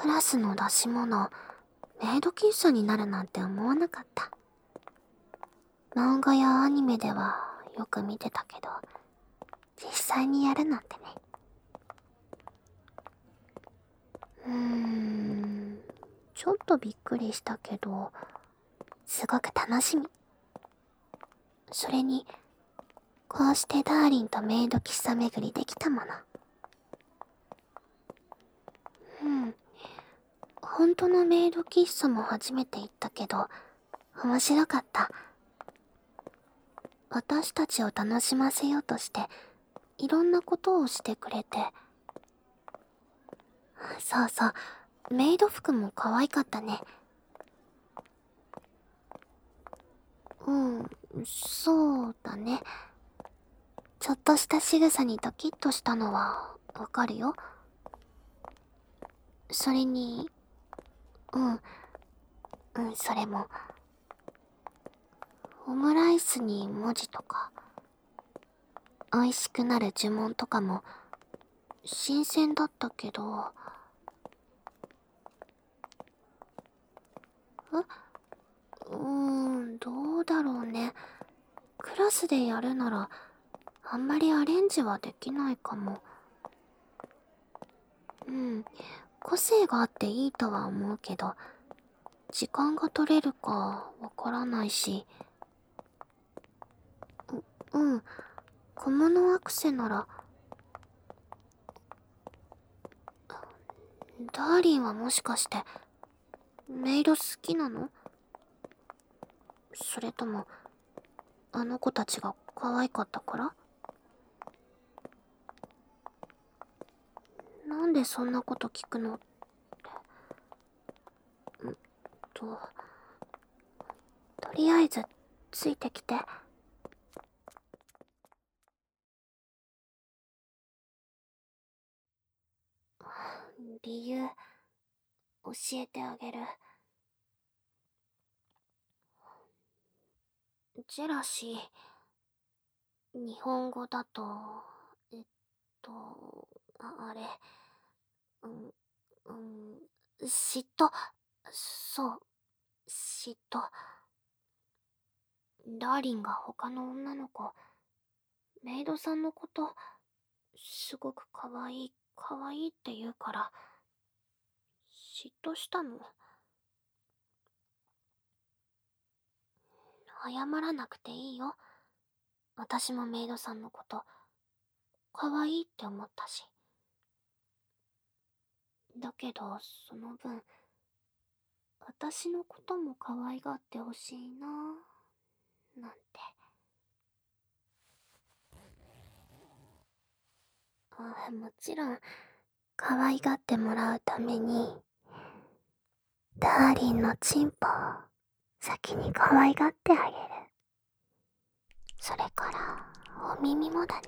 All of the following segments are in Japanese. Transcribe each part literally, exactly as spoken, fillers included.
クラスの出し物、メイド喫茶になるなんて思わなかった。漫画やアニメではよく見てたけど、実際にやるなんてね。うーん、ちょっとびっくりしたけど、すごく楽しみ。それに、こうしてダーリンとメイド喫茶巡りできたもの。うん。本当のメイド喫茶も初めて行ったけど、面白かった。私たちを楽しませようとして、いろんなことをしてくれて。そうそう、メイド服も可愛かったね。うん、そうだね。ちょっとした仕草にドキッとしたのはわかるよ。それに、うん、うん、それも、オムライスに文字とか、美味しくなる呪文とかも、新鮮だったけど、えうーん、どうだろうね。クラスでやるなら、あんまりアレンジはできないかも。うん、個性があっていいとは思うけど、時間が取れるかわからないし。う、うん、小物アクセなら。ダーリンはもしかして、メイド好きなの？それとも、あの子たちが可愛かったから？なんでそんなこと聞くのって。んと、とりあえず、ついてきて。理由、教えてあげる。ジェラシー、日本語だと、えっと、あ、あれ、うん、うん、嫉妬、そう、嫉妬。ダーリンが他の女の子、メイドさんのこと、すごく可愛い、可愛いって言うから、嫉妬したの。謝らなくていいよ。私もメイドさんのこと、可愛いって思ったし。だけど、その分、私のことも可愛がってほしいなぁ、なんて。あ、もちろん、可愛がってもらうために、ダーリンのチンポを先に可愛がってあげる。それから、お耳もだね。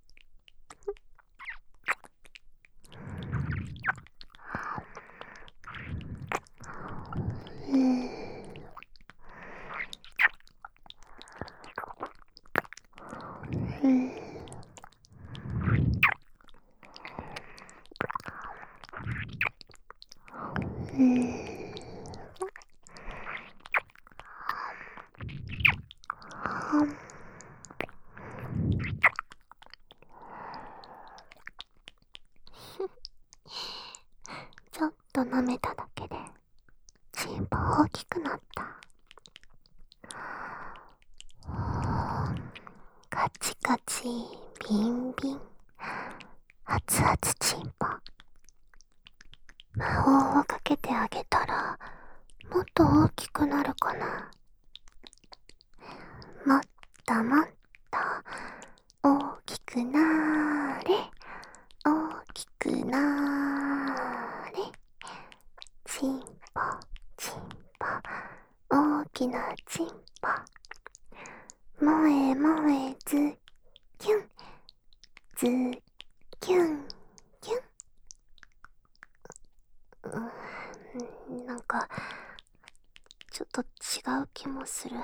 うーん。うん。うん。ちょっと舐めただけで、チンポ大きくなった。カチカチ、ビンビン、熱々チンポ。魔法をかけてあげたら、もっと大きくなるかな。もっともっと大きくなーれ、大きくなーれ。チンポ、チンポ、大きなチンポ。もえもえズッキュン、ズッキュン、キュン。うん、なんか、ちょっと違う気もする。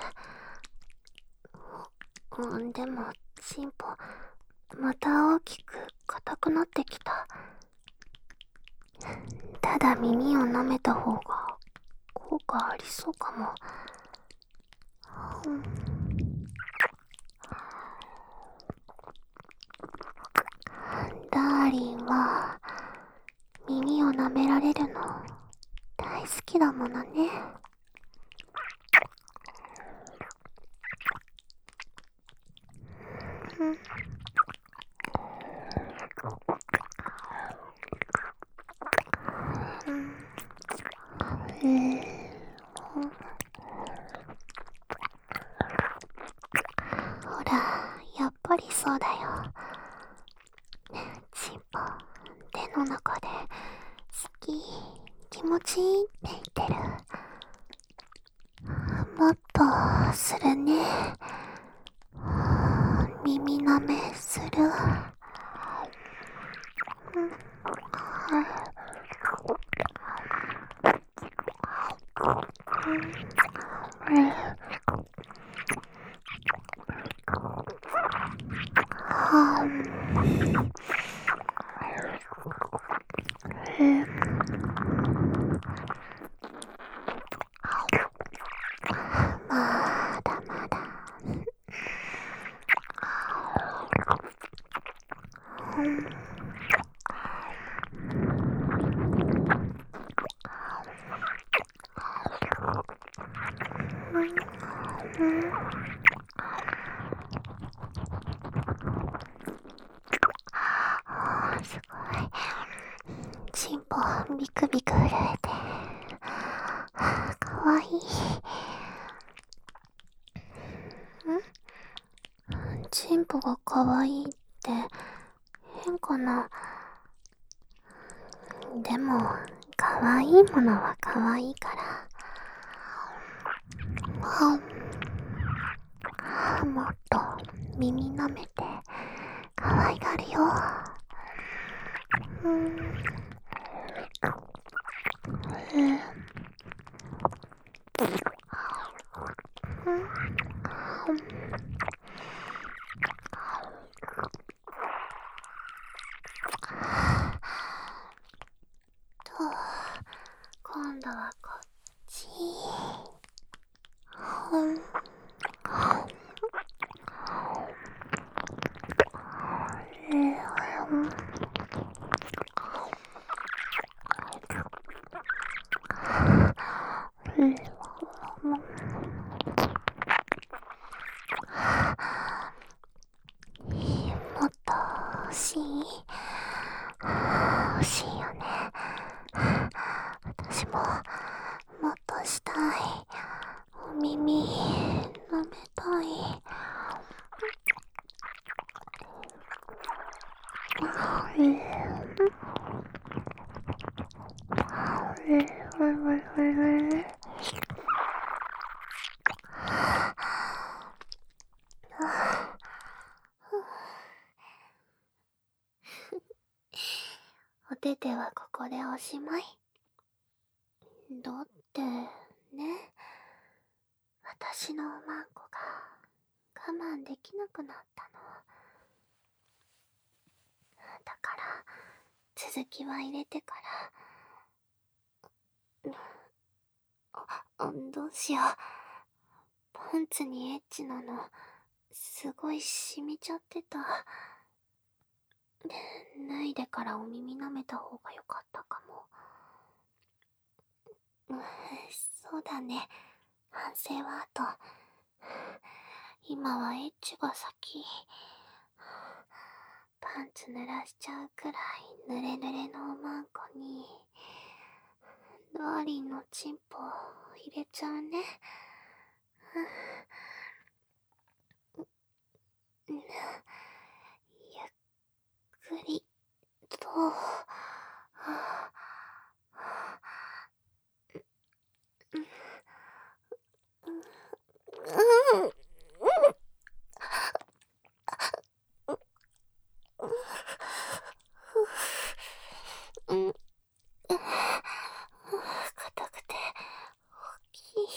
うん、でも、チンポ、また大きく硬くなってきた。 ただ耳を舐めた方が効果ありそうかも。うん、ダーリンは耳を舐められるの大好きだものね。うん、うん、ほら、やっぱりそうだよ。チンポ、手の中で好き、気持ちいいって言ってる。もっとするね。耳舐めする。うん、うん、はぁ、うん、まだまだ。うん、うん、すごい。チンポビクビク震えて、かわいい。んチンポがかわいいって変かな。でもかわいいものはかわいいから。はもっと耳舐めてかわいがるよ。うん、うん、うん、と、今度はこっち。うん、うん、うん、もっと欲しい？欲しいよね。私ももっとしたい。お耳舐めたい。うん、うん、うん、お手手はここでおしまい。だってね、私のおまんこが我慢できなくなったの。だから続きは入れてから。あ、どうしよう。パンツにエッチなのすごい染みちゃってた。脱いでからお耳舐めた方がよかったかも。うん、そうだね。反省は後。今はエッチが先。パンツ濡らしちゃうくらい濡れ濡れのおまんこにダーリンのチンポ入れちゃうね。ゆっくりと。うん、硬くて大きい。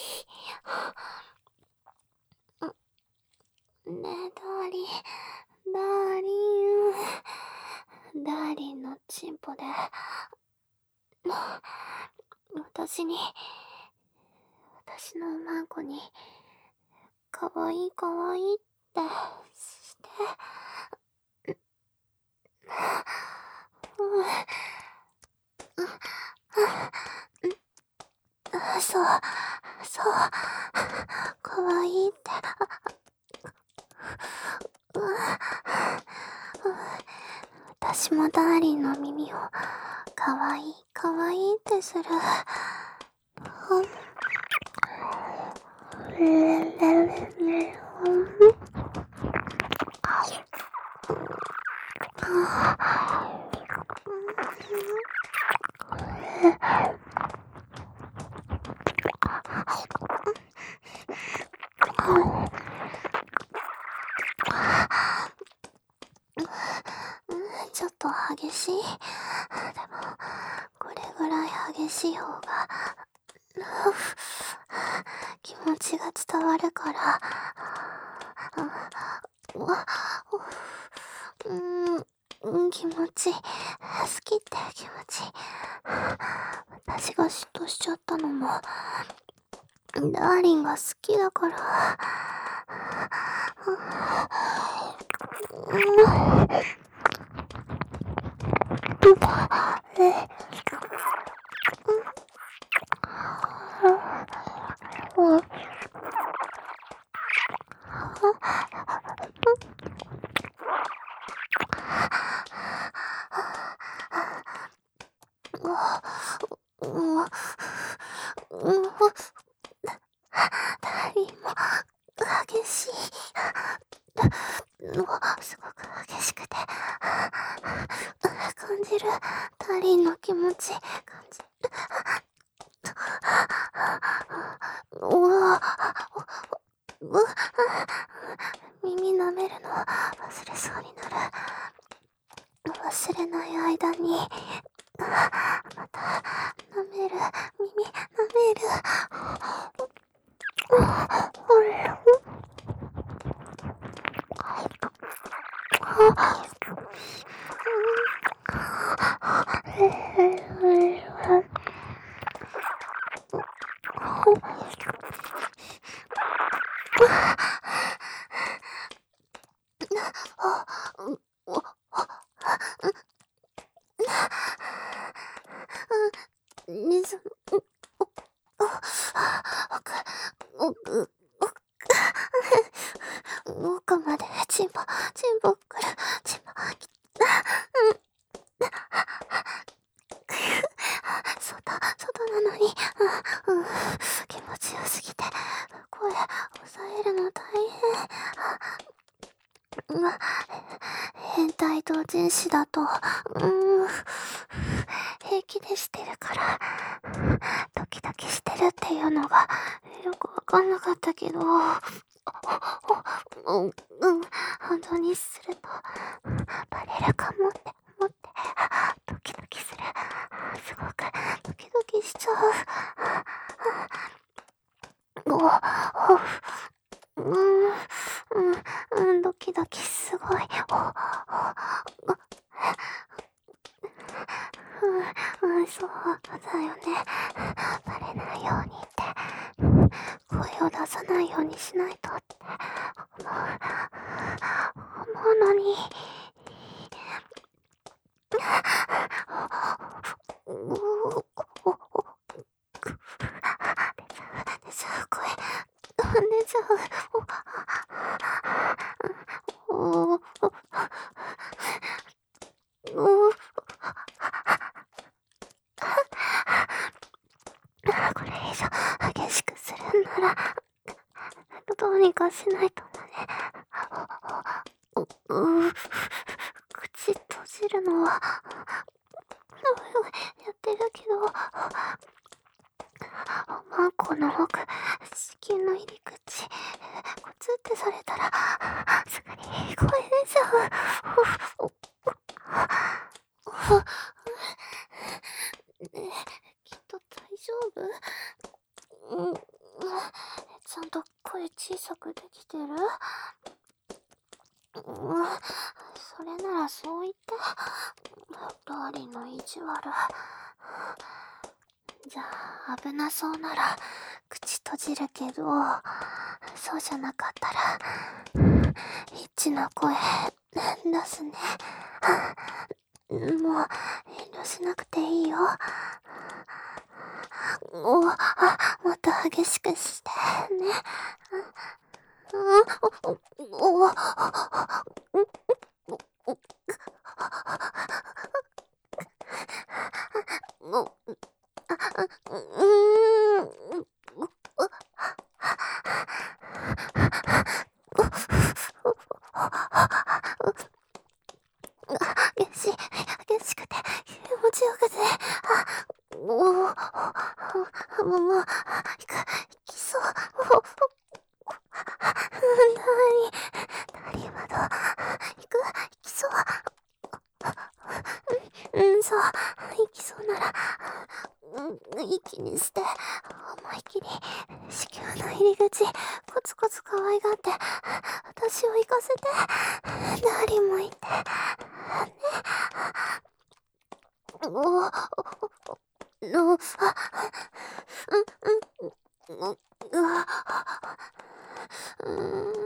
ねえダーリン、ダーリン、ダーリンのチンポで私に、私のマンコに、かわいいかわいいってして、うん、そう、そう、かわいいって、うん、私もダーリンの耳を、かわいいかわいいってする。うんちょっと激しい。でも、これぐらい激しい方が、気持ちが伝わるから、うん、うん、気持ちいい。好きって気持ちいい。私が嫉妬しちゃったのも、ダーリンが好きだから。うんダーリンも激しい。すごく激しくて感じる。ダーリンの気持ち感じる。うわうわ耳舐めるの忘れそうになる。忘れない間にまた舐める。耳舐める。奥、奥までチンポ、チンポくる、チンポ、外、外なのに、うん、うん、気持ちよすぎて、声抑えるの大変。うん、変態同人誌だと、うん、平気でしてるから、ドキドキしてるっていうのがよくわかんなかったけど、うん、うん、本当にするとバレるかもって思って、ドキドキする。すごくドキドキしちゃう。おうん、うん、うん、ドキドキすごい。おうん、うん、そうだよね。バレないようにって、声を出さないようにしないとって思う、思うのに。うう出ちゃう、声。出ちゃう。おおおこれ以上激しくするんなら、どうにかしないとだね。うう口閉じるのはやってるけど、マンコの奥、子宮の入り口、コツってされたらすぐに声出ちゃう。きっと大丈夫？うん、ちゃんと声小さくできてる？うん、それならそう言って。ダーリンの意地悪。 じゃあ危なそうなら口閉じるけど、そうじゃなかったらエッチな声出すね。もう遠慮しなくていいよ。お、あ、もっと激しくしてね。お、お、お、お、うーん。激しい、激しくて気持ちよくて、あ、おお、もう、もう、いく、いきそう。お、なに、なにまだ、いく、いきそう。うん、そう、いきそうなら、うん、息にして、思いっきり、子宮の入り口、コツコツ可愛がって、私を行かせて、ダーリンもいて、ね。おお、お、の、あ、うん、うん、うん、うわ、うーん、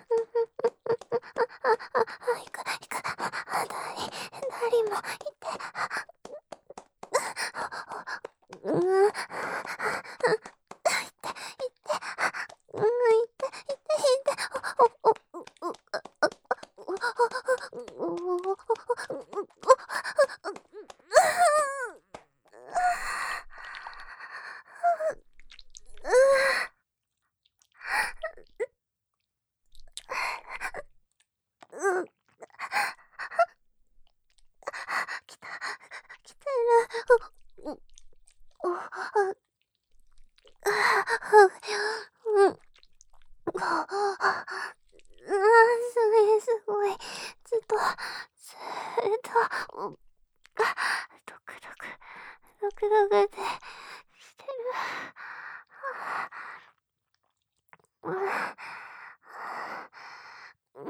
あ、いく、いく、ダーリン、ダーリンもいて、うん、うん、いて、いて、うん、いて、いて、いて、お、お、お、お、お、お、お、うん、来た、来てる。お、お、あ、うん、あ、すごい、すごい。ずっと、ずっと、うん、あ、ドクドク、ドクドクってしてる。うん、うん、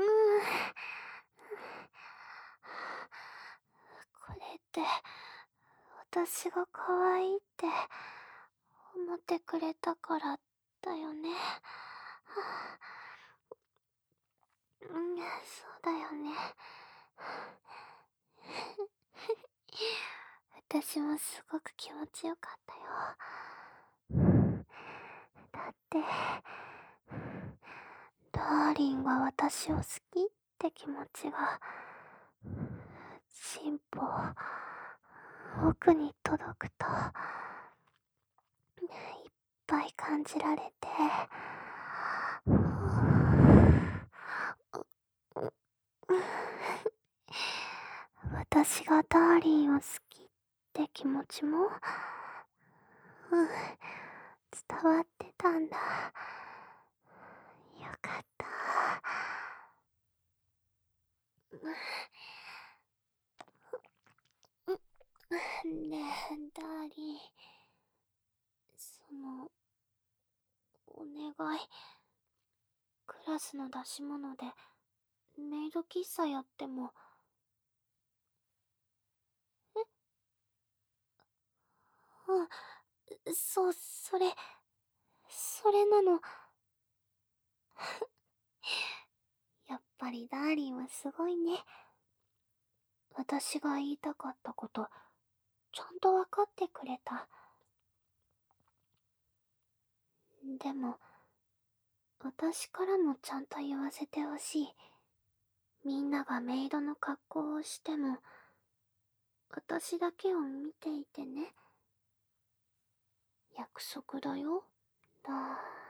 これって、私が可愛いって思ってくれたからだよね。うん、そうだよね。私もすごく気持ちよかったよ。だって、ダーリンが私を好きって気持ちが、進歩、奥に届くと、いっぱい感じられて、私がダーリンを好きって気持ちも、うん、伝わってたんだ。よかった。ねえ、ダーリン、その、お願い、クラスの出し物でメイド喫茶やっても。え、うん、そう、それ、それなの。やっぱりダーリンはすごいね。私が言いたかったこと、ちゃんと分かってくれた。でも、私からもちゃんと言わせてほしい。みんながメイドの格好をしても、私だけを見ていてね。約束だよ、ダー